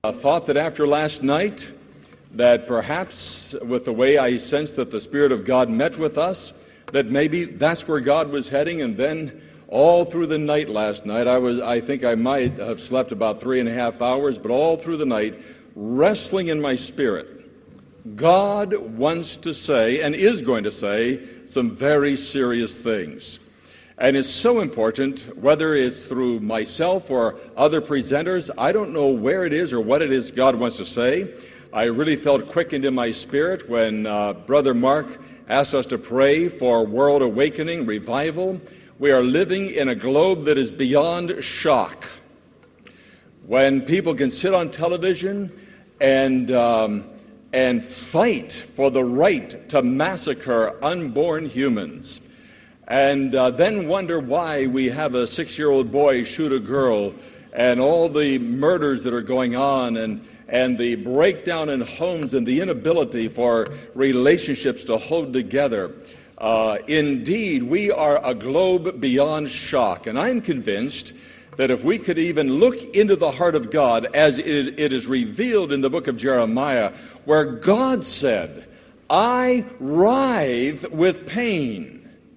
I thought that after last night, that perhaps with the way I sensed that the Spirit of God met with us, that maybe that's where God was heading. And then all through the night last night, I think I might have slept about 3.5 hours, but all through the night, wrestling in my spirit, God wants to say, and is going to say, some very serious things. And it's so important, whether it's through myself or other presenters. I don't know where it is or what it is God wants to say. I really felt quickened in my spirit when Brother Mark asked us to pray for world awakening, revival. We are living in a globe that is beyond shock. When people can sit on television and fight for the right to massacre unborn humans, and then wonder why we have a 6-year-old boy shoot a girl, and all the murders that are going on, and the breakdown in homes and the inability for relationships to hold together. Indeed, we are a globe beyond shock. And I'm convinced that if we could even look into the heart of God as it is revealed in the book of Jeremiah, where God said, "I writhe with pain."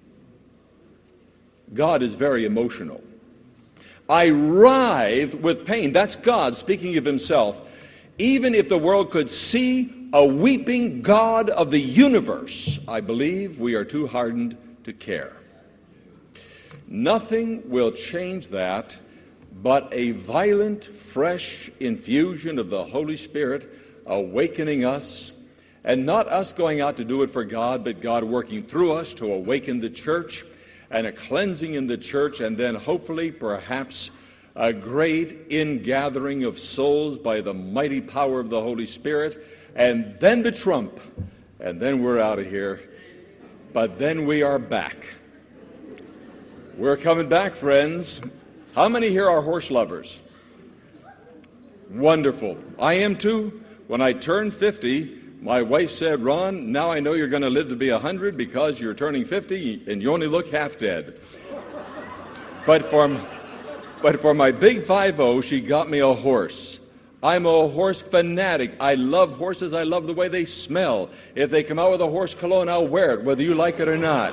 God is very emotional. I writhe with pain. That's God speaking of himself. Even if the world could see a weeping God of the universe, I believe we are too hardened to care. Nothing will change that but a violent, fresh infusion of the Holy Spirit awakening us, and not us going out to do it for God, but God working through us to awaken the church, and a cleansing in the church, and then hopefully, perhaps, a great ingathering of souls by the mighty power of the Holy Spirit, and then the trump, and then we're out of here. But then we are back. We're coming back, friends. How many here are horse lovers? Wonderful. I am too. When I turned 50, my wife said, "Ron, now I know you're going to live to be 100 because you're turning 50 and you only look half dead." But for my big 50, she got me a horse. I'm a horse fanatic. I love horses. I love the way they smell. If they come out with a horse cologne, I'll wear it, whether you like it or not.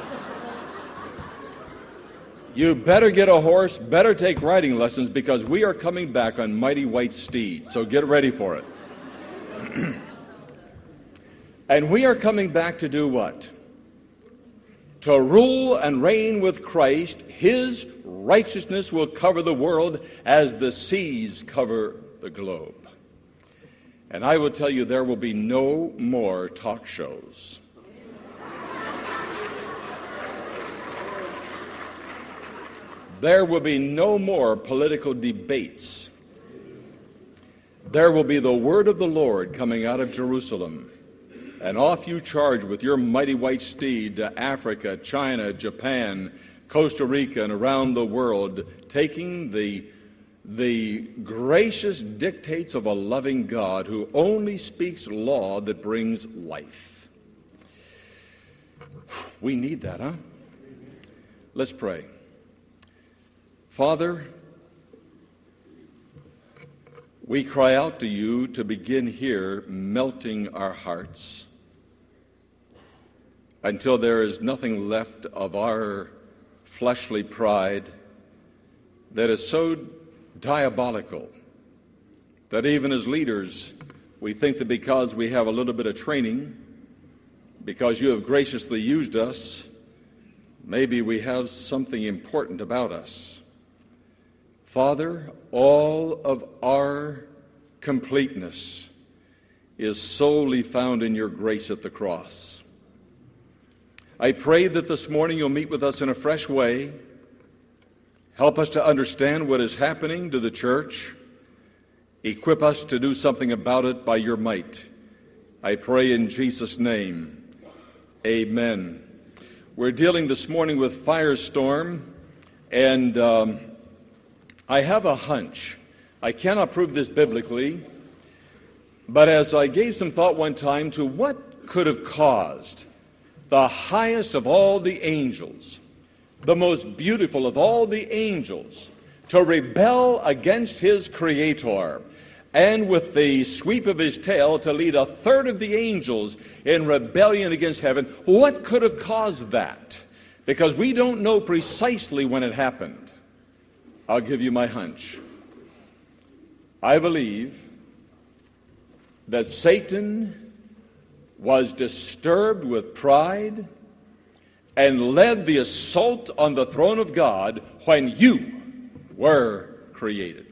You better get a horse, better take riding lessons, because we are coming back on mighty white steeds. So get ready for it. And we are coming back to do what? To rule and reign with Christ. His righteousness will cover the world as the seas cover the globe. And I will tell you, there will be no more talk shows. There will be no more political debates. There will be the word of the Lord coming out of Jerusalem. And off you charge with your mighty white steed to Africa, China, Japan, Costa Rica, and around the world, taking the gracious dictates of a loving God who only speaks law that brings life. We need that, huh? Let's pray. Father, we cry out to you to begin here melting our hearts until there is nothing left of our fleshly pride that is so diabolical that even as leaders we think that because we have a little bit of training, because you have graciously used us, maybe we have something important about us. Father, all of our completeness is solely found in your grace at the cross. I pray that this morning you'll meet with us in a fresh way. Help us to understand what is happening to the church. Equip us to do something about it by your might. I pray in Jesus' name. Amen. We're dealing this morning with firestorm, and I have a hunch. I cannot prove this biblically, but as I gave some thought one time to what could have caused the highest of all the angels, the most beautiful of all the angels, to rebel against his Creator and with the sweep of his tail to lead a third of the angels in rebellion against heaven. What could have caused that? Because we don't know precisely when it happened. I'll give you my hunch. I believe that Satan was disturbed with pride and led the assault on the throne of God when you were created.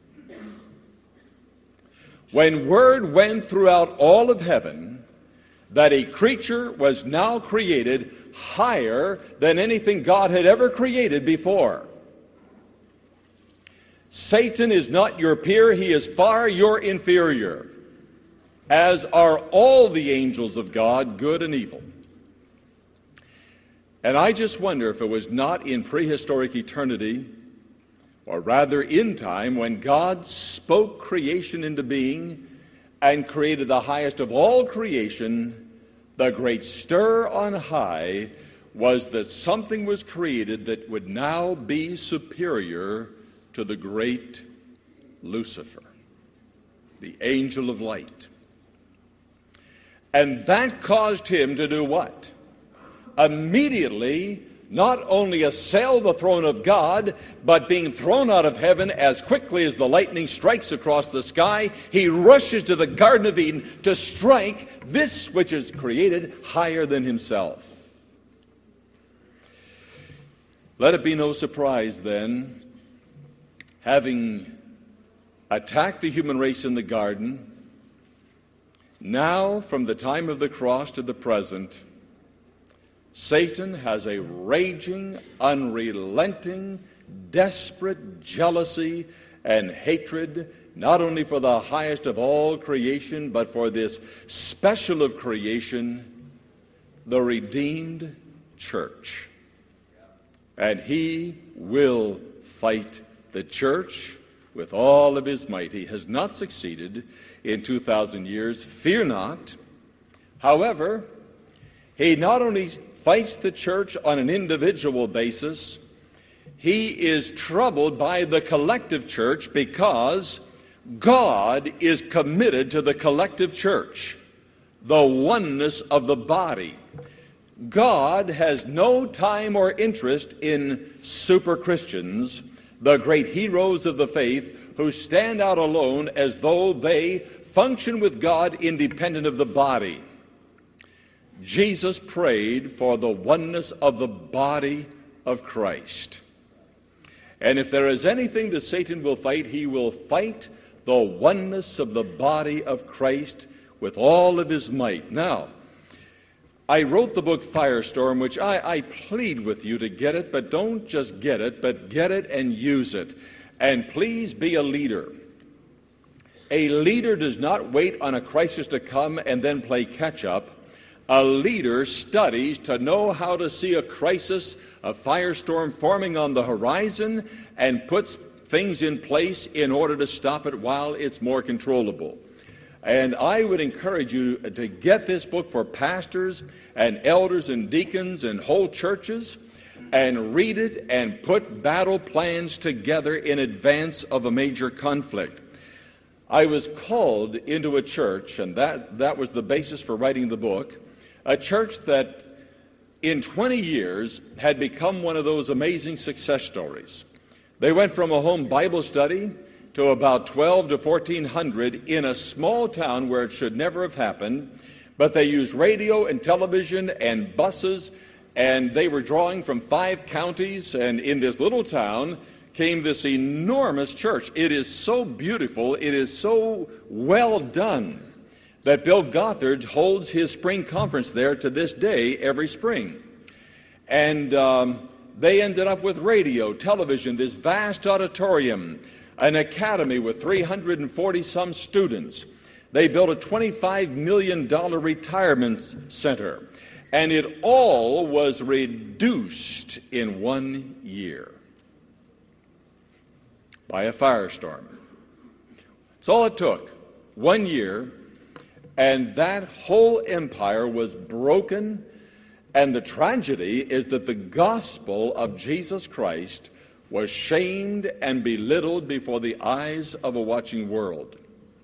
When word went throughout all of heaven that a creature was now created higher than anything God had ever created before. Satan is not your peer, he is far your inferior, as are all the angels of God, good and evil. And I just wonder if it was not in prehistoric eternity, or rather in time, when God spoke creation into being and created the highest of all creation, the great stir on high was that something was created that would now be superior to the great Lucifer, the angel of light. And that caused him to do what? Immediately, not only assail the throne of God, but being thrown out of heaven as quickly as the lightning strikes across the sky, he rushes to the Garden of Eden to strike this which is created higher than himself. Let it be no surprise then, having attacked the human race in the garden, now from the time of the cross to the present, Satan has a raging, unrelenting, desperate jealousy and hatred, not only for the highest of all creation, but for this special of creation, the redeemed church. And he will fight the church with all of his might. He has not succeeded in 2,000 years. Fear not. However, he not only fights the church on an individual basis, he is troubled by the collective church because God is committed to the collective church, the oneness of the body. God has no time or interest in super Christians, the great heroes of the faith who stand out alone as though they function with God independent of the body. Jesus prayed for the oneness of the body of Christ. And if there is anything that Satan will fight, he will fight the oneness of the body of Christ with all of his might. Now, I wrote the book Firestorm, which I plead with you to get it, but don't just get it, but get it and use it. And please be a leader. A leader does not wait on a crisis to come and then play catch-up. A leader studies to know how to see a crisis, a firestorm forming on the horizon, and puts things in place in order to stop it while it's more controllable. And I would encourage you to get this book for pastors and elders and deacons and whole churches, and read it and put battle plans together in advance of a major conflict. I was called into a church, and that was the basis for writing the book, a church that in 20 years had become one of those amazing success stories. They went from a home Bible study to about 12 to 1,400 in a small town where it should never have happened, but they used radio and television and buses, and they were drawing from 5 counties, and in this little town came this enormous church. It is so beautiful, it is so well done, that Bill Gothard holds his spring conference there to this day every spring. And they ended up with radio, television, this vast auditorium, an academy with 340-some students. They built a $25 million retirement center. And it all was reduced in 1 year by a firestorm. That's all it took, 1 year. And that whole empire was broken, and the tragedy is that the gospel of Jesus Christ was shamed and belittled before the eyes of a watching world.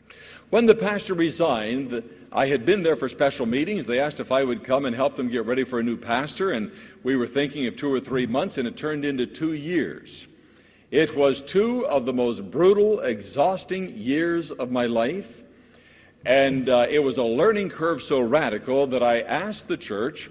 When the pastor resigned, I had been there for special meetings. They asked if I would come and help them get ready for a new pastor, and we were thinking of 2 or 3 months, and it turned into 2 years. It was 2 of the most brutal, exhausting years of my life, and it was a learning curve so radical that I asked the church,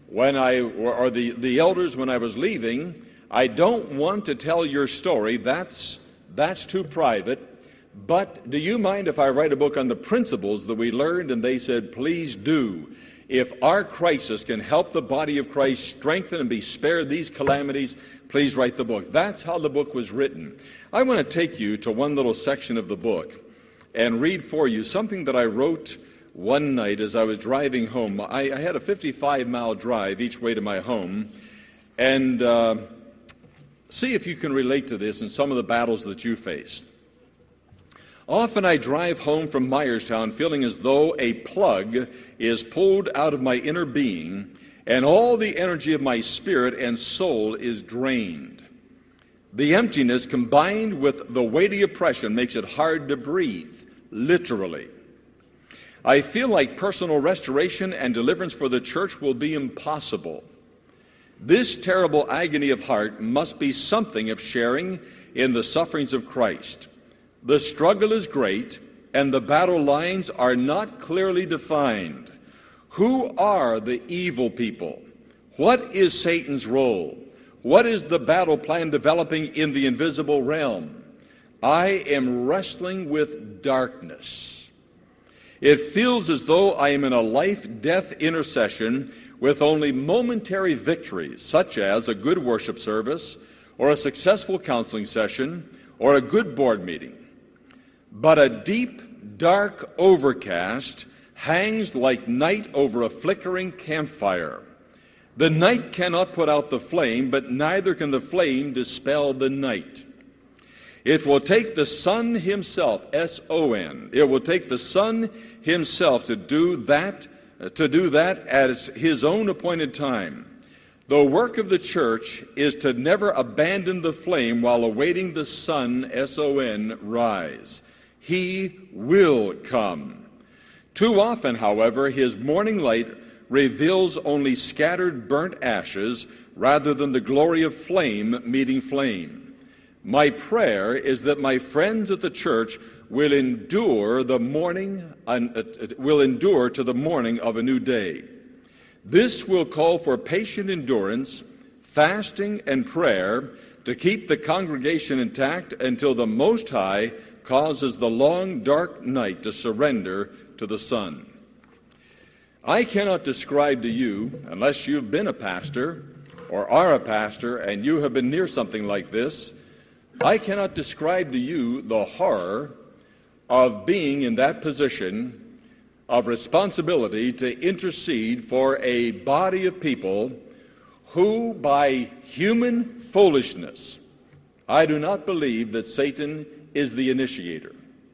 the elders when I was leaving, I don't want to tell your story, that's too private, but do you mind if I write a book on the principles that we learned? And they said, please do. If our crisis can help the body of Christ strengthen and be spared these calamities, please write the book. That's how the book was written. I want to take you to one little section of the book and read for you something that I wrote one night as I was driving home. I had a 55-mile drive each way to my home, and see if you can relate to this in some of the battles that you faced. Often I drive home from Myerstown feeling as though a plug is pulled out of my inner being and all the energy of my spirit and soul is drained. The emptiness combined with the weighty oppression makes it hard to breathe, literally. I feel like personal restoration and deliverance for the church will be impossible. This terrible agony of heart must be something of sharing in the sufferings of Christ. The struggle is great, and the battle lines are not clearly defined. Who are the evil people? What is Satan's role? What is the battle plan developing in the invisible realm? I am wrestling with darkness. It feels as though I am in a life-death intercession with only momentary victories, such as a good worship service, or a successful counseling session, or a good board meeting. But a deep, dark overcast hangs like night over a flickering campfire. The night cannot put out the flame, but neither can the flame dispel the night. It will take the Son himself, S-O-N. It will take the Son himself to do that at his own appointed time. The work of the church is to never abandon the flame while awaiting the sun, S-O-N, rise. He will come. Too often, however, his morning light reveals only scattered burnt ashes rather than the glory of flame meeting flame. My prayer is that my friends at the church will endure to the morning of a new day. This will call for patient endurance, fasting, and prayer to keep the congregation intact until the Most High causes the long, dark night to surrender to the sun. I cannot describe to you, unless you've been a pastor or are a pastor and you have been near something like this, I cannot describe to you the horror of being in that position of responsibility to intercede for a body of people who, by human foolishness, I do not believe that Satan is the initiator.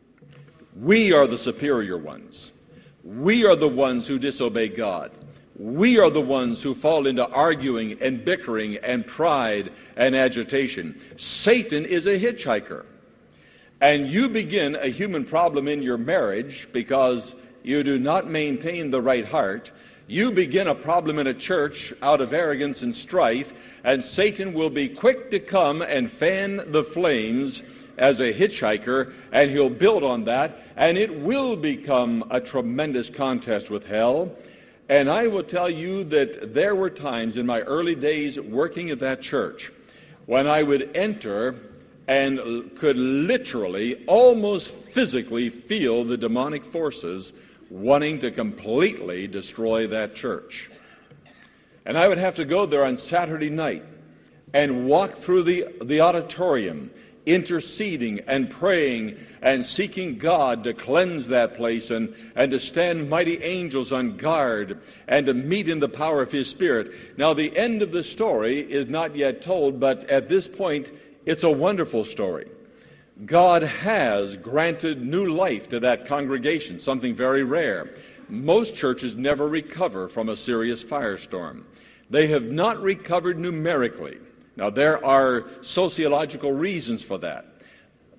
We are the superior ones. We are the ones who disobey God. We are the ones who fall into arguing and bickering and pride and agitation. Satan is a hitchhiker. And you begin a human problem in your marriage because you do not maintain the right heart. You begin a problem in a church out of arrogance and strife, and Satan will be quick to come and fan the flames as a hitchhiker, and he'll build on that, and it will become a tremendous contest with hell. And I will tell you that there were times in my early days working at that church when I would enter and could literally, almost physically feel the demonic forces wanting to completely destroy that church. And I would have to go there on Saturday night and walk through the auditorium, interceding and praying and seeking God to cleanse that place and to stand mighty angels on guard and to meet in the power of His Spirit. Now, the end of the story is not yet told, but at this point, it's a wonderful story. God has granted new life to that congregation, something very rare. Most churches never recover from a serious firestorm. They have not recovered numerically. Now, there are sociological reasons for that.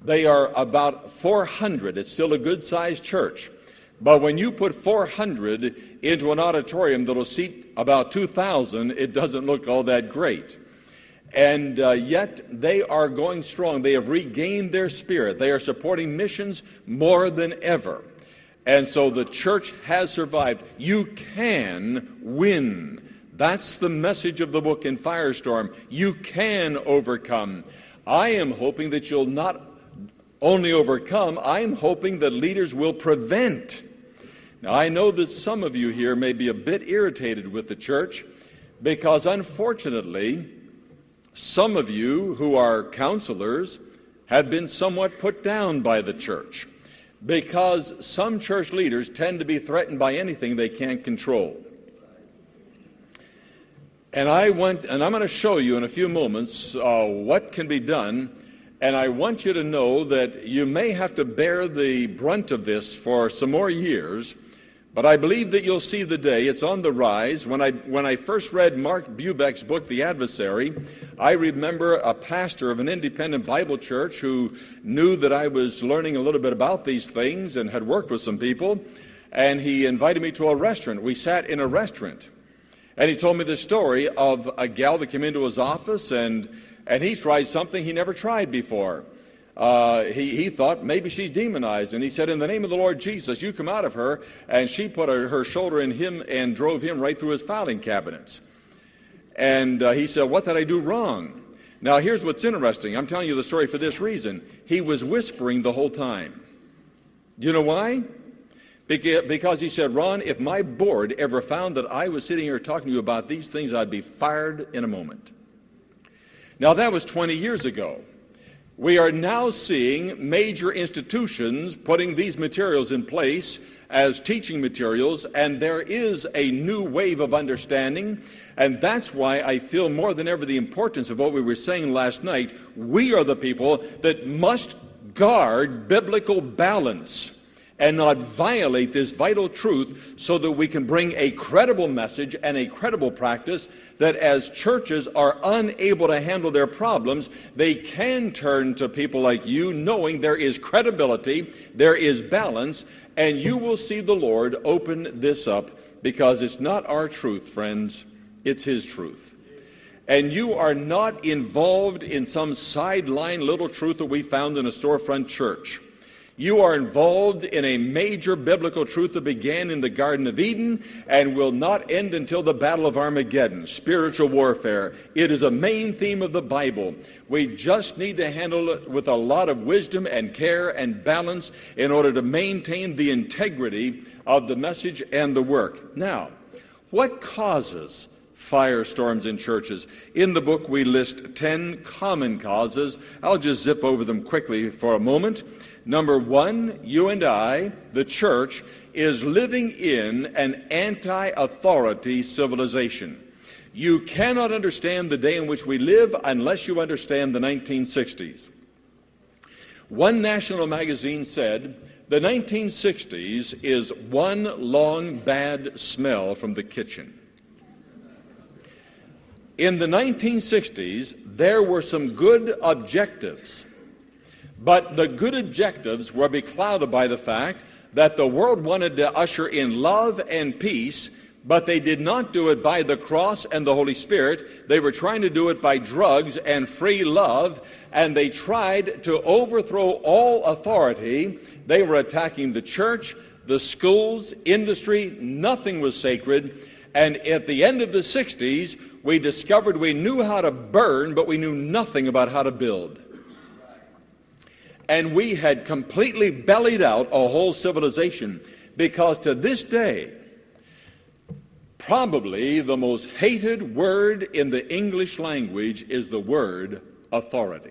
they are about 400. It's still a good-sized church. But when you put 400 into an auditorium that will seat about 2,000, it doesn't look all that great. And yet they are going strong. They have regained their spirit. They are supporting missions more than ever. And so the church has survived. You can win. That's the message of the book in Firestorm. You can overcome. I am hoping that you'll not only overcome, I am hoping that leaders will prevent. Now, I know that some of you here may be a bit irritated with the church because, unfortunately, some of you who are counselors have been somewhat put down by the church because some church leaders tend to be threatened by anything they can't control. And I'm going to show you in a few moments what can be done. And I want you to know that you may have to bear the brunt of this for some more years, but I believe that you'll see the day. It's on the rise. When I first read Mark Bubeck's book, The Adversary, I remember a pastor of an independent Bible church who knew that I was learning a little bit about these things and had worked with some people, and he invited me to a restaurant. We sat in a restaurant, and he told me the story of a gal that came into his office, and he tried something he never tried before. He thought maybe she's demonized. And he said, in the name of the Lord Jesus, you come out of her. And she put her shoulder in him and drove him right through his filing cabinets. And he said, what did I do wrong? Now, here's what's interesting. I'm telling you the story for this reason. He was whispering the whole time. You know why? Because he said, Ron, if my board ever found that I was sitting here talking to you about these things, I'd be fired in a moment. Now, that was 20 years ago. We are now seeing major institutions putting these materials in place as teaching materials, and there is a new wave of understanding, and that's why I feel more than ever the importance of what we were saying last night. We are the people that must guard biblical balance and not violate this vital truth so that we can bring a credible message and a credible practice that as churches are unable to handle their problems, they can turn to people like you knowing there is credibility, there is balance, and you will see the Lord open this up because it's not our truth, friends, it's His truth. And you are not involved in some sideline little truth that we found in a storefront church. You are involved in a major biblical truth that began in the Garden of Eden and will not end until the Battle of Armageddon, spiritual warfare. It is a main theme of the Bible. We just need to handle it with a lot of wisdom and care and balance in order to maintain the integrity of the message and the work. Now, what causes firestorms in churches? In the book, we list 10 common causes. I'll just zip over them quickly for a moment. Number one, you and I, the church, is living in an anti-authority civilization. You cannot understand the day in which we live unless you understand the 1960s. One national magazine said, the 1960s is one long bad smell from the kitchen. In the 1960s, there were some good objectives, but the good objectives were beclouded by the fact that the world wanted to usher in love and peace, but they did not do it by the cross and the Holy Spirit. They were trying to do it by drugs and free love, and they tried to overthrow all authority. They were attacking the church, the schools, industry. Nothing was sacred. And at the end of the 60s, we discovered we knew how to burn, but we knew nothing about how to build. And we had completely bellied out a whole civilization, because to this day, probably the most hated word in the English language is the word authority.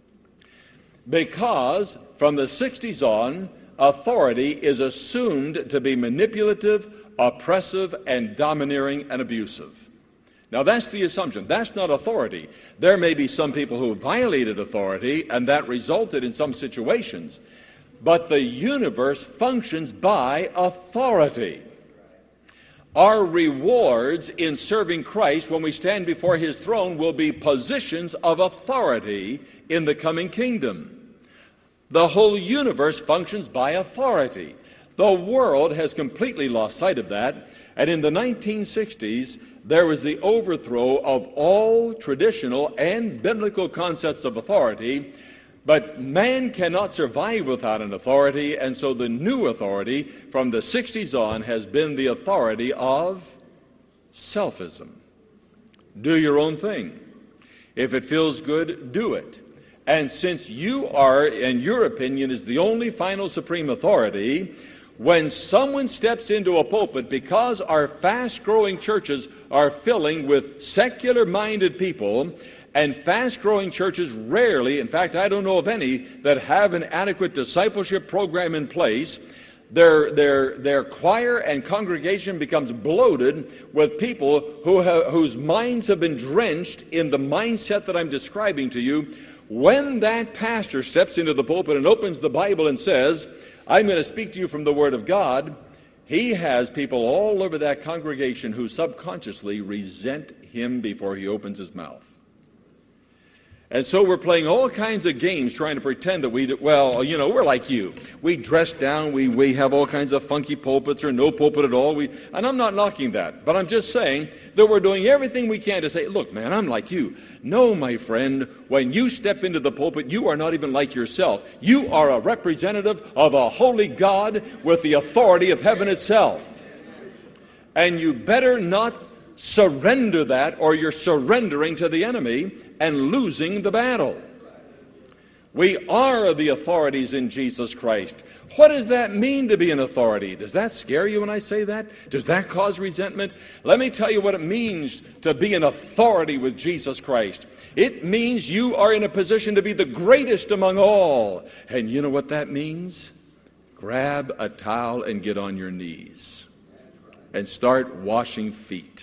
Because from the 60s on, authority is assumed to be manipulative, oppressive, and domineering and abusive. Now, that's the assumption. That's not authority. There may be some people who violated authority, and that resulted in some situations. But the universe functions by authority. Our rewards in serving Christ when we stand before His throne will be positions of authority in the coming kingdom. The whole universe functions by authority. The world has completely lost sight of that, and in the 1960s, there was the overthrow of all traditional and biblical concepts of authority, but man cannot survive without an authority, and so the new authority from the 60s on has been the authority of selfism. Do your own thing. If it feels good, do it. And since you are, and your opinion is the only final supreme authority, when someone steps into a pulpit, because our fast-growing churches are filling with secular-minded people, and fast-growing churches rarely, in fact, I don't know of any, that have an adequate discipleship program in place, their choir and congregation becomes bloated with people whose minds have been drenched in the mindset that I'm describing to you. When that pastor steps into the pulpit and opens the Bible and says, I'm going to speak to you from the Word of God, he has people all over that congregation who subconsciously resent him before he opens his mouth. And so we're playing all kinds of games trying to pretend that we're like you. We dress down, we have all kinds of funky pulpits or no pulpit at all. And I'm not knocking that, but I'm just saying that we're doing everything we can to say, look, man, I'm like you. No, my friend, when you step into the pulpit, you are not even like yourself. You are a representative of a holy God with the authority of heaven itself. And you better not surrender that, or you're surrendering to the enemy and losing the battle. We are the authorities in Jesus Christ. What does that mean to be an authority? Does that scare you when I say that? Does that cause resentment? Let me tell you what it means to be an authority with Jesus Christ. It means you are in a position to be the greatest among all. And you know what that means? Grab a towel and get on your knees and start washing feet.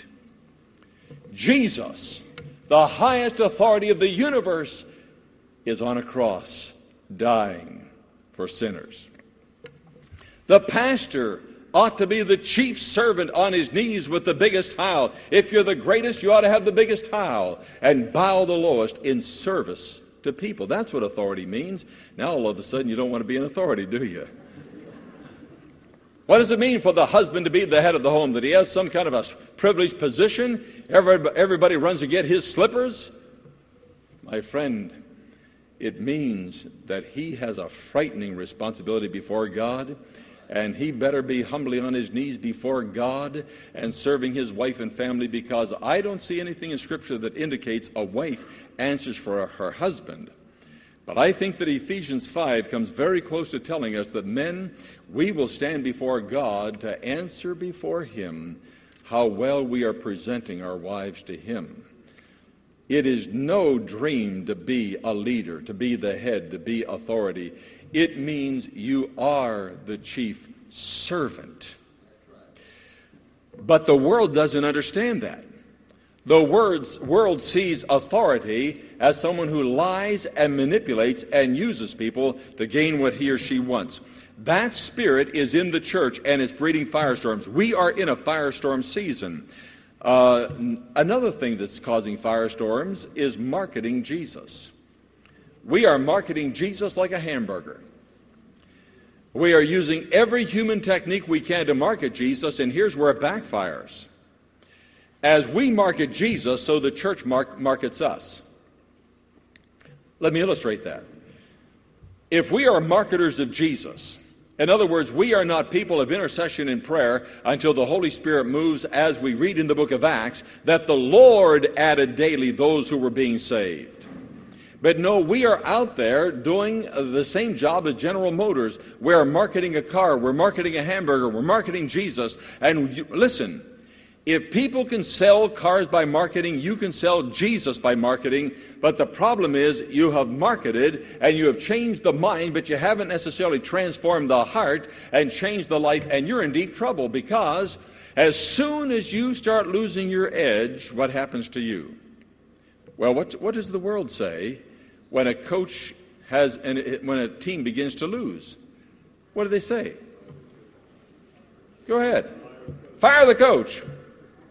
Jesus, the highest authority of the universe, is on a cross, dying for sinners. The pastor ought to be the chief servant on his knees with the biggest towel. If you're the greatest, you ought to have the biggest towel and bow the lowest in service to people. That's what authority means. Now all of a sudden you don't want to be an authority, do you? What does it mean for the husband to be the head of the home? That he has some kind of a privileged position? Everybody runs to get his slippers? My friend, it means that he has a frightening responsibility before God, and he better be humbly on his knees before God and serving his wife and family, because I don't see anything in Scripture that indicates a wife answers for her husband. But I think that Ephesians 5 comes very close to telling us that men, we will stand before God to answer before Him how well we are presenting our wives to Him. It is no dream to be a leader, to be the head, to be authority. It means you are the chief servant. But the world doesn't understand that. The world sees authority as someone who lies and manipulates and uses people to gain what he or she wants. That spirit is in the church and is breeding firestorms. We are in a firestorm season. Another thing that's causing firestorms is marketing Jesus. We are marketing Jesus like a hamburger. We are using every human technique we can to market Jesus, and here's where it backfires. As we market Jesus, so the church markets us. Let me illustrate that. If we are marketers of Jesus, in other words, we are not people of intercession and prayer until the Holy Spirit moves, as we read in the book of Acts, that the Lord added daily those who were being saved. But no, we are out there doing the same job as General Motors. We are marketing a car, we're marketing a hamburger, we're marketing Jesus. And listen, if people can sell cars by marketing, you can sell Jesus by marketing. But the problem is you have marketed and you have changed the mind, but you haven't necessarily transformed the heart and changed the life, and you're in deep trouble, because as soon as you start losing your edge, what happens to you? Well, what does the world say when a coach when a team begins to lose? What do they say? Go ahead. Fire the coach.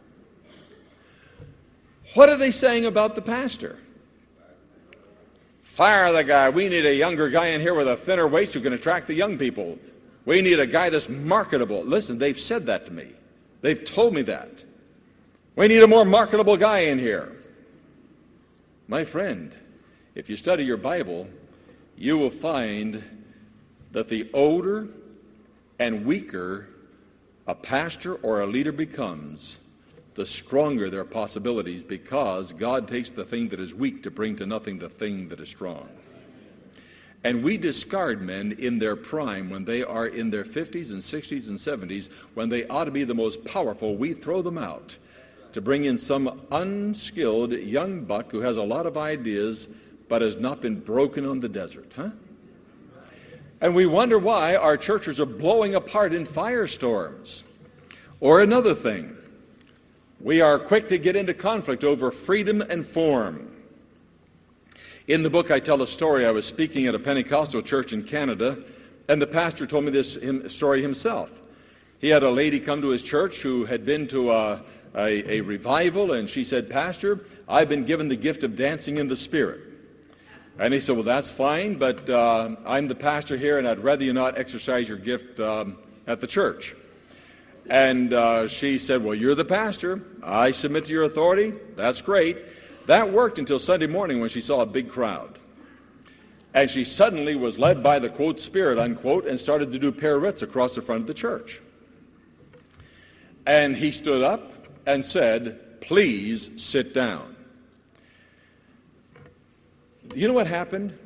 What are they saying about the pastor? Fire the guy. We need a younger guy in here with a thinner waist who can attract the young people. We need a guy that's marketable. Listen, they've said that to me. They've told me that. We need a more marketable guy in here. My friend, if you study your Bible, you will find that the older and weaker a pastor or a leader becomes, the stronger their possibilities, because God takes the thing that is weak to bring to nothing the thing that is strong. And we discard men in their prime when they are in their 50s and 60s and 70s, when they ought to be the most powerful. We throw them out to bring in some unskilled young buck who has a lot of ideas but has not been broken on the desert, And we wonder why our churches are blowing apart in firestorms. Or another thing, we are quick to get into conflict over freedom and form. In the book, I tell a story. I was speaking at a Pentecostal church in Canada, and the pastor told me this story himself. He had a lady come to his church who had been to a revival, and she said, "Pastor, I've been given the gift of dancing in the Spirit." And he said, "Well, that's fine, but I'm the pastor here, and I'd rather you not exercise your gift at the church." And she said, "Well, you're the pastor. I submit to your authority. That's great." That worked until Sunday morning when she saw a big crowd. And she suddenly was led by the, quote, Spirit, unquote, and started to do pirouettes across the front of the church. And he stood up and said, "Please sit down." You know what happened?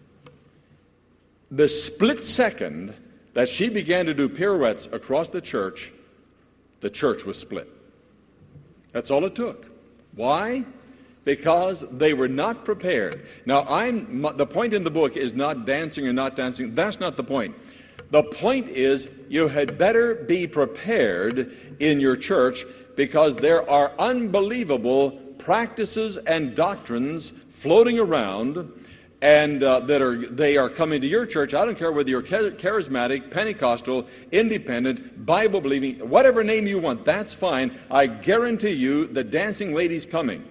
The split second that she began to do pirouettes across the church was split. That's all it took. Why? Because they were not prepared. Now, the point in the book is not dancing or not dancing. That's not the point. The point is you had better be prepared in your church, because there are unbelievable practices and doctrines floating around, and they are coming to your church. I don't care whether you're charismatic, Pentecostal, independent, Bible-believing, whatever name you want, that's fine. I guarantee you the dancing lady's coming.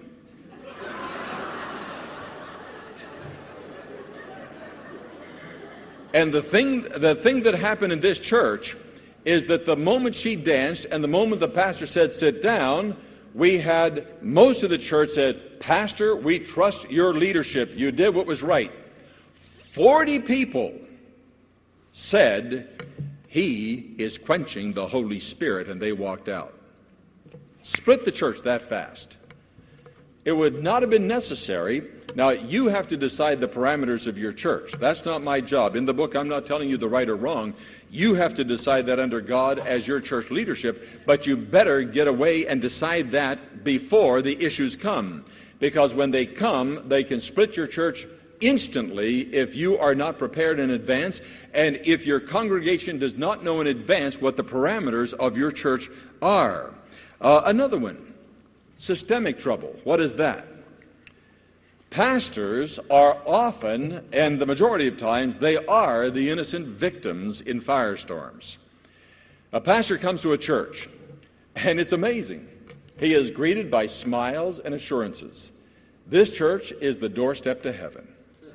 And the thing that happened in this church is that the moment she danced and the moment the pastor said, "Sit down," we had most of the church said, "Pastor, we trust your leadership. You did what was right." 40 people said, "He is quenching the Holy Spirit," and they walked out. Split the church that fast. It would not have been necessary. Now, you have to decide the parameters of your church. That's not my job. In the book, I'm not telling you the right or wrong. You have to decide that under God as your church leadership, but you better get away and decide that before the issues come. Because when they come, they can split your church instantly if you are not prepared in advance, and if your congregation does not know in advance what the parameters of your church are. Another one. Systemic trouble. What is that? Pastors are often, and the majority of times, they are the innocent victims in firestorms. A pastor comes to a church, and it's amazing. He is greeted by smiles and assurances. This church is the doorstep to heaven.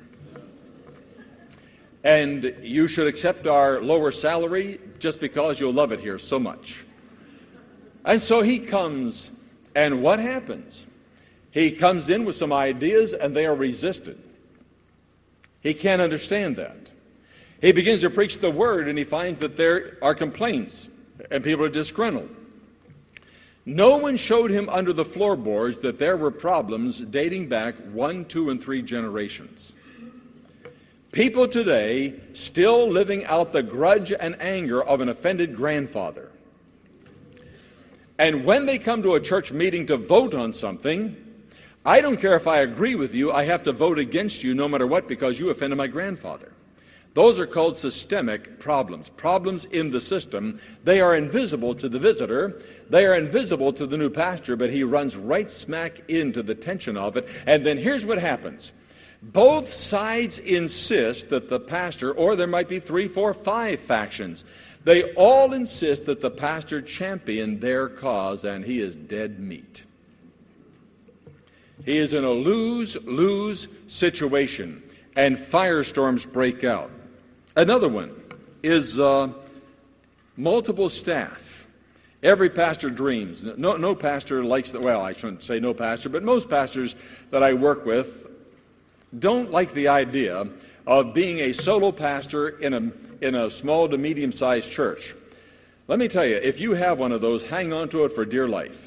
And you should accept our lower salary just because you'll love it here so much. And so he comes. And what happens? He comes in with some ideas and they are resisted. He can't understand that. He begins to preach the word and he finds that there are complaints and people are disgruntled. No one showed him under the floorboards that there were problems dating back 1, 2, and 3 generations. People today still living out the grudge and anger of an offended grandfather. And when they come to a church meeting to vote on something, I don't care if I agree with you, I have to vote against you no matter what because you offended my grandfather. Those are called systemic problems, problems in the system. They are invisible to the visitor. They are invisible to the new pastor, but he runs right smack into the tension of it. And then here's what happens. Both sides insist that the pastor, or there might be 3, 4, 5 factions, they all insist that the pastor champion their cause, and he is dead meat. He is in a lose-lose situation. and firestorms break out. Another one is multiple staff. Every pastor dreams. No pastor likes that. Well, I shouldn't say no pastor, but most pastors that I work with don't like the idea of being a solo pastor in a small to medium-sized church. Let me tell you, if you have one of those, hang on to it for dear life.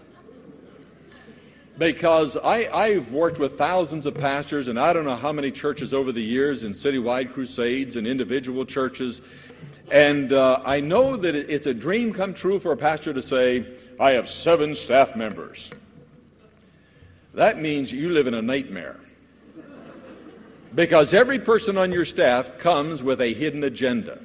Because I've worked with thousands of pastors, and I don't know how many churches over the years in citywide crusades and individual churches, and I know that it's a dream come true for a pastor to say, I have 7 staff members. That means you live in a nightmare. Because every person on your staff comes with a hidden agenda.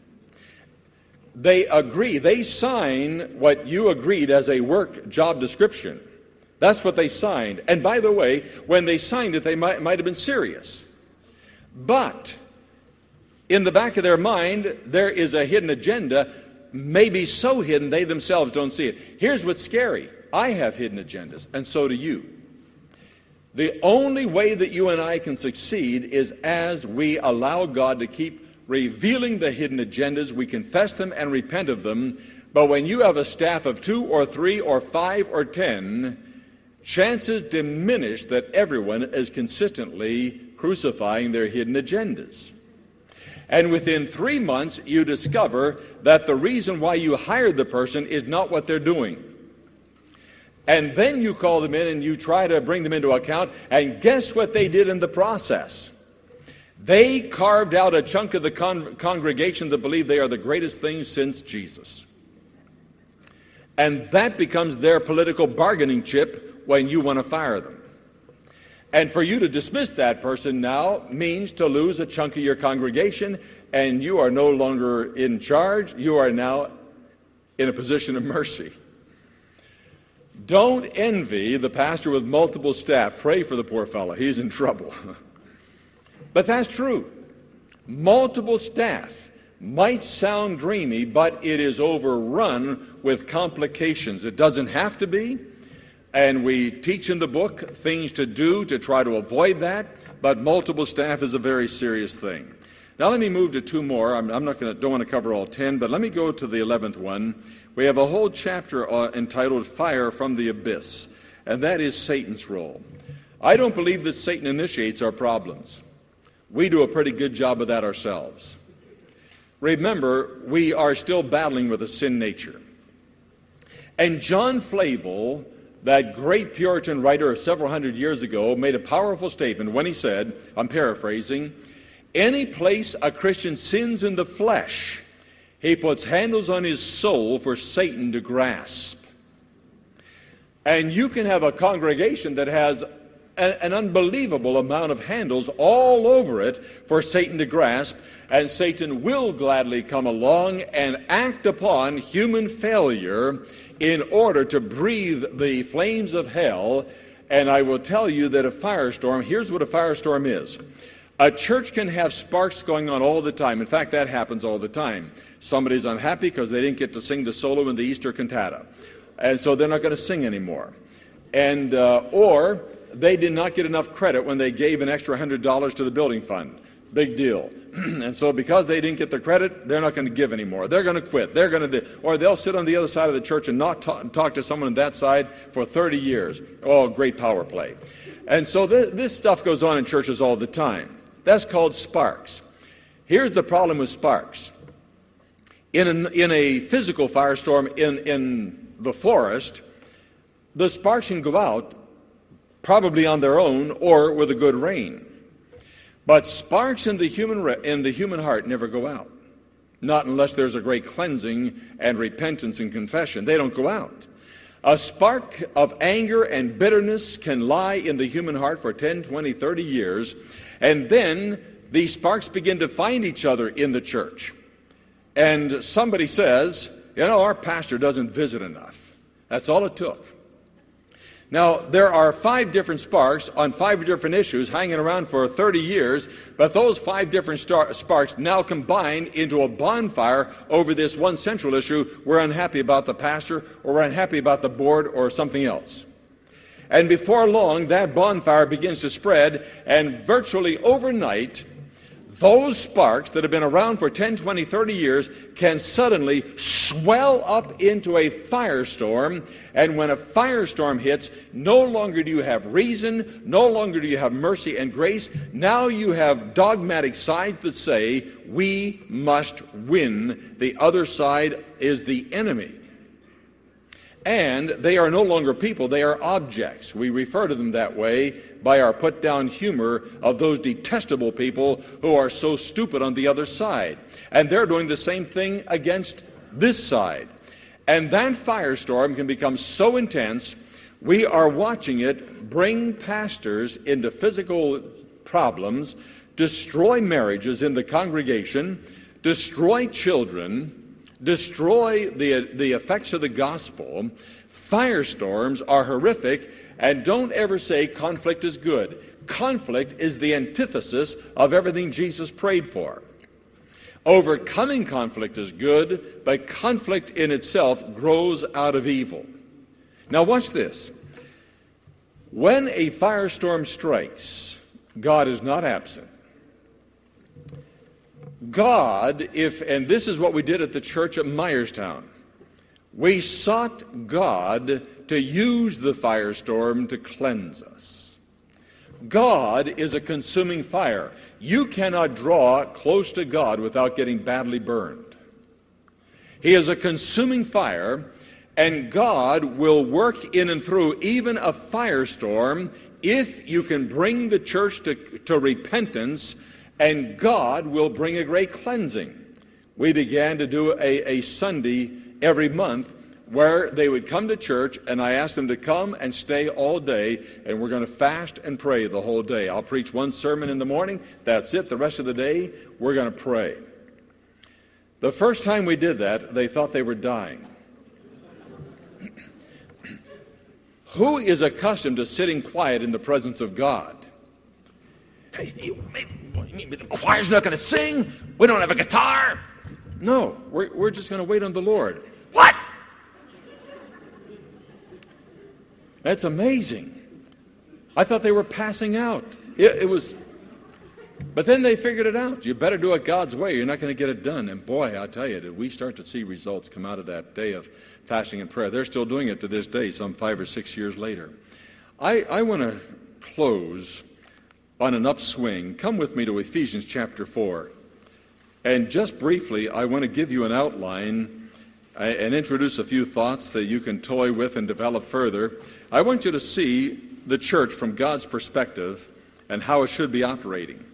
They agree, they sign what you agreed as a work job description. That's what they signed. And by the way, when they signed it, they might have been serious. But in the back of their mind, there is a hidden agenda, maybe so hidden they themselves don't see it. Here's what's scary. I have hidden agendas, and so do you. The only way that you and I can succeed is as we allow God to keep revealing the hidden agendas. We confess them and repent of them. But when you have a staff of 2 or 3 or 5 or 10, chances diminish that everyone is consistently crucifying their hidden agendas. And within 3 months, you discover that the reason why you hired the person is not what they're doing. And then you call them in and you try to bring them into account, and guess what they did in the process? They carved out a chunk of the congregation that believe they are the greatest thing since Jesus. And that becomes their political bargaining chip when you want to fire them. And for you to dismiss that person now means to lose a chunk of your congregation, and you are no longer in charge. You are now in a position of mercy. Don't envy the pastor with multiple staff. Pray for the poor fellow. He's in trouble. But that's true. Multiple staff might sound dreamy, but it is overrun with complications. It doesn't have to be. And we teach in the book things to do to try to avoid that, but multiple staff is a very serious thing. Now let me move to 2 more. Don't want to cover all 10, but let me go to the 11th one. We have a whole chapter entitled Fire from the Abyss, and that is Satan's role. I don't believe that Satan initiates our problems. We do a pretty good job of that ourselves. Remember, we are still battling with a sin nature. And John Flavel, that great Puritan writer of several hundred years ago, made a powerful statement when he said, I'm paraphrasing, any place a Christian sins in the flesh, he puts handles on his soul for Satan to grasp. And you can have a congregation that has an unbelievable amount of handles all over it for Satan to grasp, and Satan will gladly come along and act upon human failure in order to breathe the flames of hell. And I will tell you that a firestorm, here's what a firestorm is. A church can have sparks going on all the time. In fact, that happens all the time. Somebody's unhappy because they didn't get to sing the solo in the Easter cantata, and so they're not going to sing anymore. And or they did not get enough credit when they gave an extra $100 to the building fund. Big deal. And so because they didn't get the credit, they're not going to give anymore. They're going to quit. Or they'll sit on the other side of the church and not talk to someone on that side for 30 years. Oh, great power play. And so this stuff goes on in churches all the time. That's called sparks. Here's the problem with sparks. In a physical firestorm in the forest, the sparks can go out probably on their own or with a good rain. But sparks in the human heart never go out. Not unless there's a great cleansing and repentance and confession. They don't go out. A spark of anger and bitterness can lie in the human heart for 10, 20, 30 years, and then these sparks begin to find each other in the church. And somebody says, our pastor doesn't visit enough. That's all it took. Now, there are 5 different sparks on 5 different issues hanging around for 30 years, but those 5 different sparks now combine into a bonfire over this one central issue. We're unhappy about the pastor, or we're unhappy about the board, or something else. And before long, that bonfire begins to spread, and virtually overnight, those sparks that have been around for 10, 20, 30 years can suddenly swell up into a firestorm. And when a firestorm hits, no longer do you have reason, no longer do you have mercy and grace. Now you have dogmatic sides that say, we must win. The other side is the enemy. And they are no longer people, they are objects. We refer to them that way by our put-down humor of those detestable people who are so stupid on the other side. And they're doing the same thing against this side. And that firestorm can become so intense, we are watching it bring pastors into physical problems, destroy marriages in the congregation, destroy children, destroy the effects of the gospel. Firestorms are horrific, and don't ever say conflict is good. Conflict is the antithesis of everything Jesus prayed for. Overcoming conflict is good, but conflict in itself grows out of evil. Now watch this. When a firestorm strikes, God is not absent. God, and this is what we did at the church at Myerstown, we sought God to use the firestorm to cleanse us. God is a consuming fire. You cannot draw close to God without getting badly burned. He is a consuming fire, and God will work in and through even a firestorm if you can bring the church to repentance, and God will bring a great cleansing. We began to do a Sunday every month where they would come to church, and I asked them to come and stay all day, and we're going to fast and pray the whole day. I'll preach one sermon in the morning. That's it. The rest of the day, we're going to pray. The first time we did that, they thought they were dying. Who is accustomed to sitting quiet in the presence of God? Hey, you mean the choir's not going to sing? We don't have a guitar? No, we're just going to wait on the Lord. What? That's amazing. I thought they were passing out. It was, but then they figured it out. You better do it God's way. You're not going to get it done. And boy, I tell you, did we start to see results come out of that day of fasting and prayer. They're still doing it to this day, some 5 or 6 years later. I want to close on an upswing. Come with me to Ephesians chapter 4. And just briefly, I want to give you an outline and introduce a few thoughts that you can toy with and develop further. I want you to see the church from God's perspective and how it should be operating.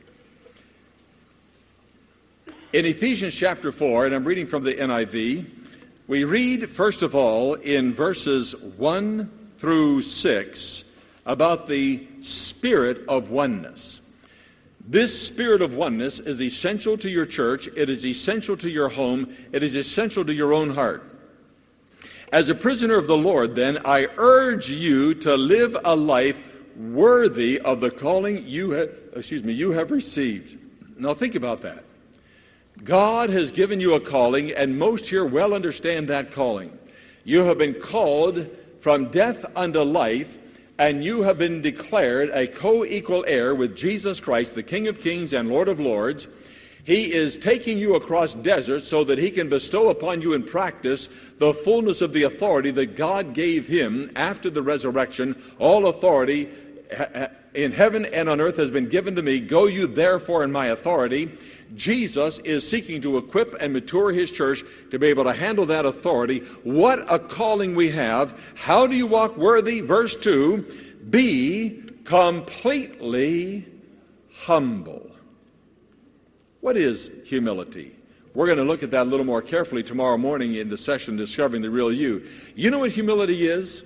In Ephesians chapter 4, and I'm reading from the NIV, we read, first of all, in verses 1 through 6, about the spirit of oneness. This spirit of oneness is essential to your church. It is essential to your home. It is essential to your own heart. As a prisoner of the Lord, then, I urge you to live a life worthy of the calling you have received. Now think about that. God has given you a calling, and most here well understand that calling. You have been called from death unto life, and you have been declared a co-equal heir with Jesus Christ, the King of Kings and Lord of Lords. He is taking you across deserts so that he can bestow upon you in practice the fullness of the authority that God gave him after the resurrection. All authority in heaven and on earth has been given to me. Go you therefore in my authority. Jesus is seeking to equip and mature his church to be able to handle that authority. What a calling we have. How do you walk worthy? Verse 2, be completely humble. What is humility? We're going to look at that a little more carefully tomorrow morning in the session Discovering the Real You. You know what humility is?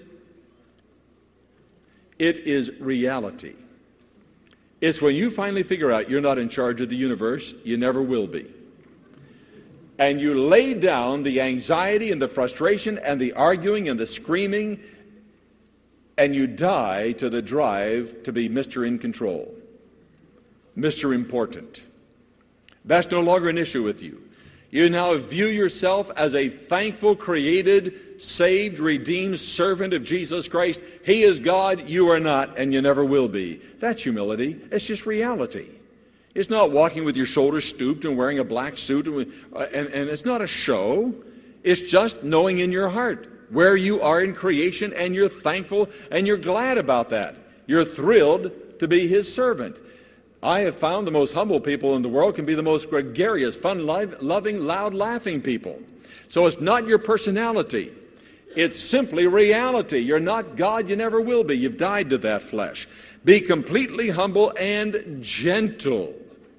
It is reality. It's when you finally figure out you're not in charge of the universe, you never will be. And you lay down the anxiety and the frustration and the arguing and the screaming, and you die to the drive to be Mr. In Control, Mr. Important. That's no longer an issue with you. You now view yourself as a thankful, created, saved, redeemed servant of Jesus Christ. He is God, you are not, and you never will be. That's humility. It's just reality. It's not walking with your shoulders stooped and wearing a black suit, and it's not a show. It's just knowing in your heart where you are in creation, and you're thankful and you're glad about that. You're thrilled to be His servant. I have found the most humble people in the world can be the most gregarious, fun-loving, loud-laughing people. So it's not your personality. It's simply reality. You're not God, you never will be. You've died to that flesh. Be completely humble and gentle.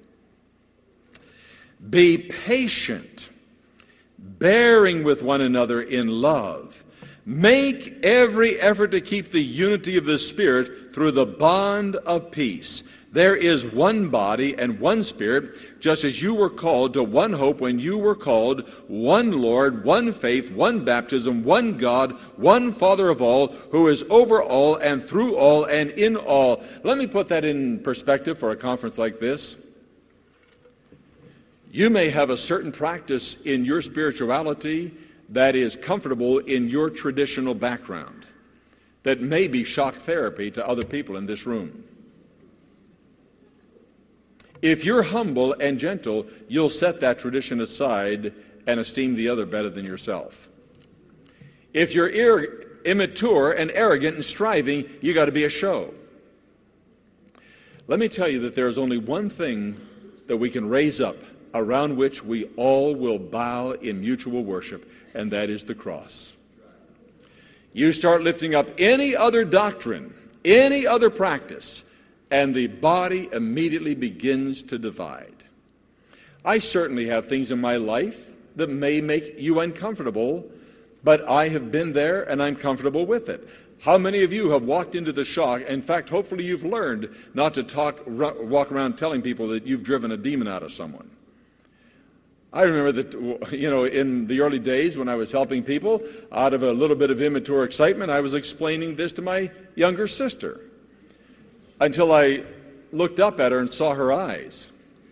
Be patient, bearing with one another in love. Make every effort to keep the unity of the Spirit through the bond of peace. There is one body and one Spirit, just as you were called to one hope when you were called, one Lord, one faith, one baptism, one God, one Father of all, who is over all and through all and in all. Let me put that in perspective for a conference like this. You may have a certain practice in your spirituality that is comfortable in your traditional background, that may be shock therapy to other people in this room. If you're humble and gentle, you'll set that tradition aside and esteem the other better than yourself. If you're immature and arrogant and striving, you got to be a show. Let me tell you that there is only one thing that we can raise up around which we all will bow in mutual worship, and that is the cross. You start lifting up any other doctrine, any other practice, and the body immediately begins to divide. I certainly have things in my life that may make you uncomfortable, but I have been there and I'm comfortable with it. How many of you have walked into the shock? In fact, hopefully you've learned not to walk around telling people that you've driven a demon out of someone. I remember that, in the early days when I was helping people, out of a little bit of immature excitement, I was explaining this to my younger sister, until I looked up at her and saw her eyes.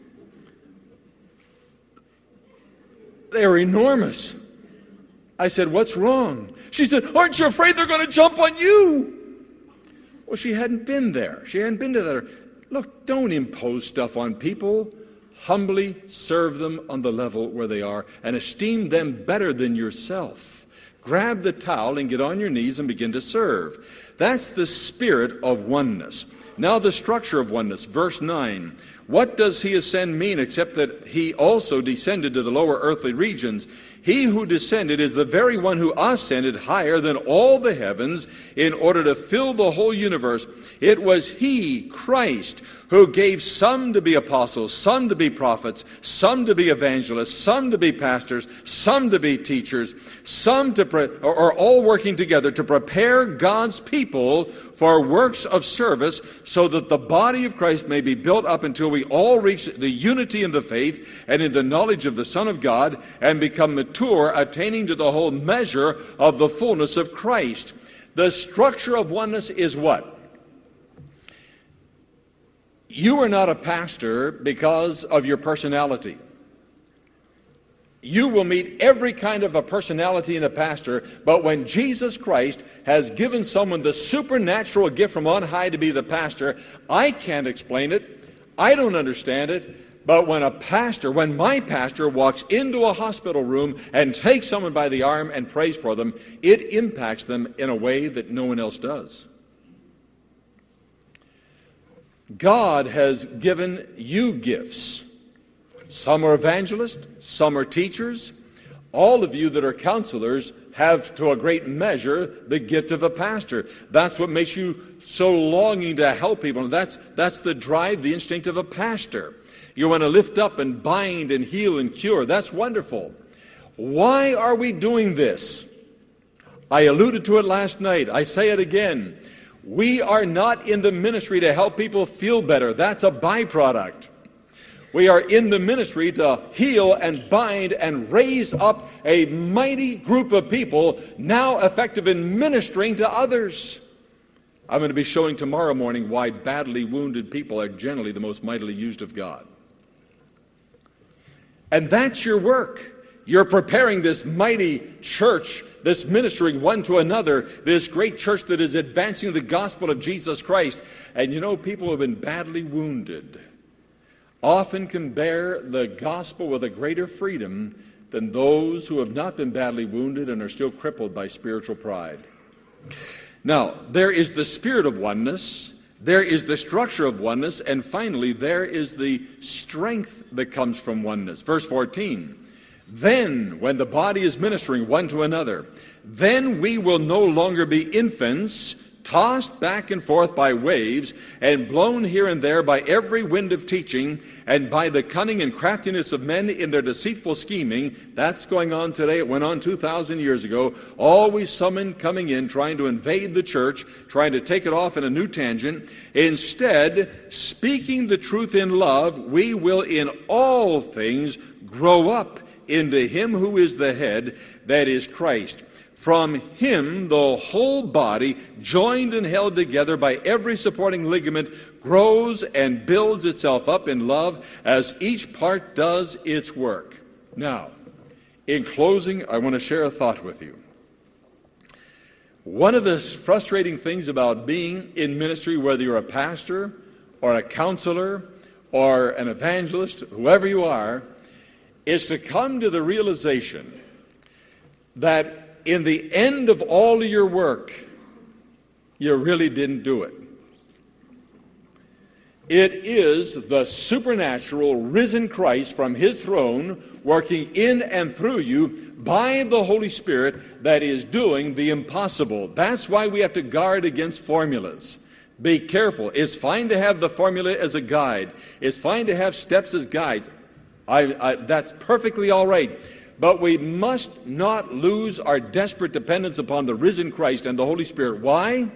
They were enormous. I said, "What's wrong?" She said, "Aren't you afraid they're going to jump on you?" Well, she hadn't been there. She hadn't been to that. Look, don't impose stuff on people. Humbly serve them on the level where they are and esteem them better than yourself. Grab the towel and get on your knees and begin to serve. That's the spirit of oneness. Now the structure of oneness, verse 9. What does He ascend mean except that He also descended to the lower earthly regions? He who descended is the very one who ascended higher than all the heavens in order to fill the whole universe. It was He, Christ, who gave some to be apostles, some to be prophets, some to be evangelists, some to be pastors, some to be teachers, some are all working together to prepare God's people for works of service so that the body of Christ may be built up until we all reach the unity in the faith and in the knowledge of the Son of God and become mature, attaining to the whole measure of the fullness of Christ. The structure of oneness is what? You are not a pastor because of your personality. You will meet every kind of a personality in a pastor, but when Jesus Christ has given someone the supernatural gift from on high to be the pastor, I can't explain it. I don't understand it. But when my pastor walks into a hospital room and takes someone by the arm and prays for them, it impacts them in a way that no one else does. God has given you gifts. Some are evangelists, some are teachers. All of you that are counselors have, to a great measure, the gift of a pastor. That's what makes you so longing to help people. That's the drive, the instinct of a pastor. You want to lift up and bind and heal and cure. That's wonderful. Why are we doing this? I alluded to it last night. I say it again. We are not in the ministry to help people feel better. That's a byproduct. We are in the ministry to heal and bind and raise up a mighty group of people now effective in ministering to others. I'm going to be showing tomorrow morning why badly wounded people are generally the most mightily used of God. And that's your work. You're preparing this mighty church, this ministering one to another, this great church that is advancing the gospel of Jesus Christ. And you know, people who have been badly wounded often can bear the gospel with a greater freedom than those who have not been badly wounded and are still crippled by spiritual pride. Now, there is the spirit of oneness, there is the structure of oneness, and finally, there is the strength that comes from oneness. Verse 14, then, when the body is ministering one to another, then we will no longer be infants, tossed back and forth by waves, and blown here and there by every wind of teaching, and by the cunning and craftiness of men in their deceitful scheming. That's going on today. It went on 2,000 years ago. Always someone coming in, trying to invade the church, trying to take it off in a new tangent. Instead, speaking the truth in love, we will in all things grow up into Him who is the head, that is Christ. From Him, the whole body, joined and held together by every supporting ligament, grows and builds itself up in love as each part does its work. Now, in closing, I want to share a thought with you. One of the frustrating things about being in ministry, whether you're a pastor or a counselor or an evangelist, whoever you are, is to come to the realization that in the end of all of your work, you really didn't do it. It is the supernatural risen Christ from His throne working in and through you by the Holy Spirit that is doing the impossible. That's why we have to guard against formulas. Be careful. It's fine to have the formula as a guide. It's fine to have steps as guides. That's perfectly all right. But we must not lose our desperate dependence upon the risen Christ and the Holy Spirit. Why?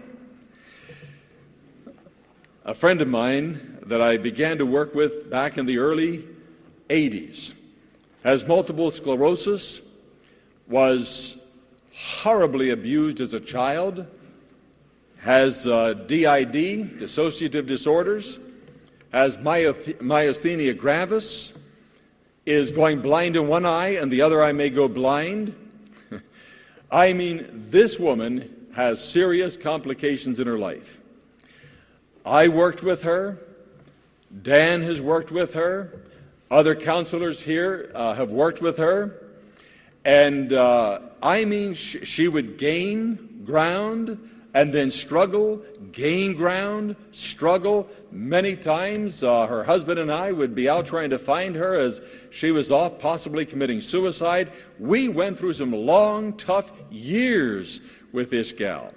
A friend of mine that I began to work with back in the early 80s has multiple sclerosis, was horribly abused as a child, has DID, dissociative disorders, has myasthenia gravis, is going blind in one eye and the other eye may go blind. I mean, this woman has serious complications in her life. I worked with her. Dan has worked with her. Other counselors here have worked with her. And I mean, she would gain ground and then struggle, gain ground, struggle. Many times her husband and I would be out trying to find her as she was off possibly committing suicide. We went through some long, tough years with this gal.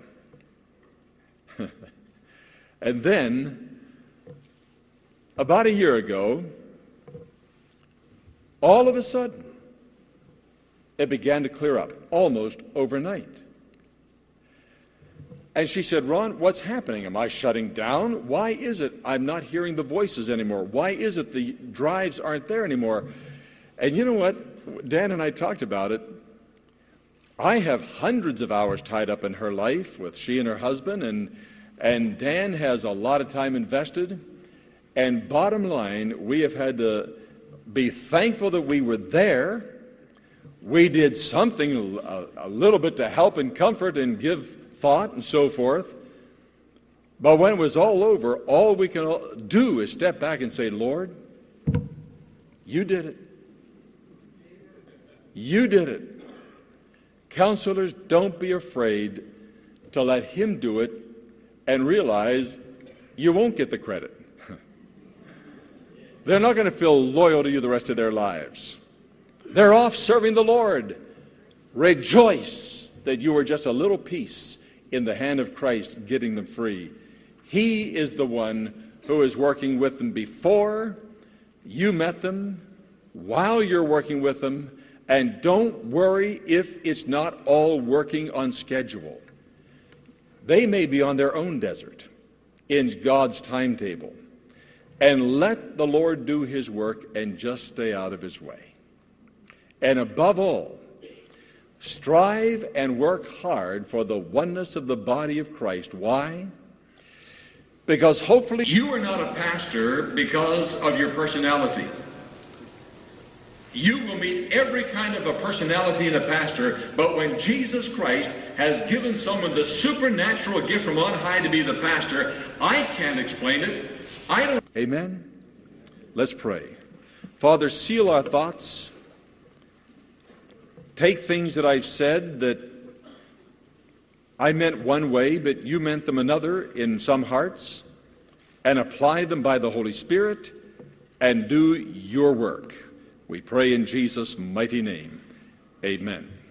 And then, about a year ago, all of a sudden, it began to clear up, almost overnight. And she said, Ron, what's happening? Am I shutting down? Why is it I'm not hearing the voices anymore? Why is it the drives aren't there anymore? And you know what? Dan and I talked about it. I have hundreds of hours tied up in her life with she and her husband, and Dan has a lot of time invested. And bottom line, we have had to be thankful that we were there. We did something a little bit to help and comfort and give thought and so forth. But when it was all over, all we can do is step back and say, Lord, you did it. You did it. Counselors, don't be afraid to let Him do it and realize you won't get the credit. They're not going to feel loyal to you the rest of their lives. They're off serving the Lord. Rejoice that you were just a little piece in the hand of Christ getting them free. He is the one who is working with them before you met them, while you're working with them, and don't worry if it's not all working on schedule. They may be on their own desert in God's timetable. And let the Lord do His work and just stay out of His way. And above all, strive and work hard for the oneness of the body of Christ. Why? Because hopefully you are not a pastor because of your personality. You will meet every kind of a personality in a pastor, but when Jesus Christ has given someone the supernatural gift from on high to be the pastor, I can't explain it. I don't. Amen? Let's pray. Father, seal our thoughts. Take things that I've said that I meant one way, but you meant them another in some hearts, and apply them by the Holy Spirit and do your work. We pray in Jesus' mighty name. Amen.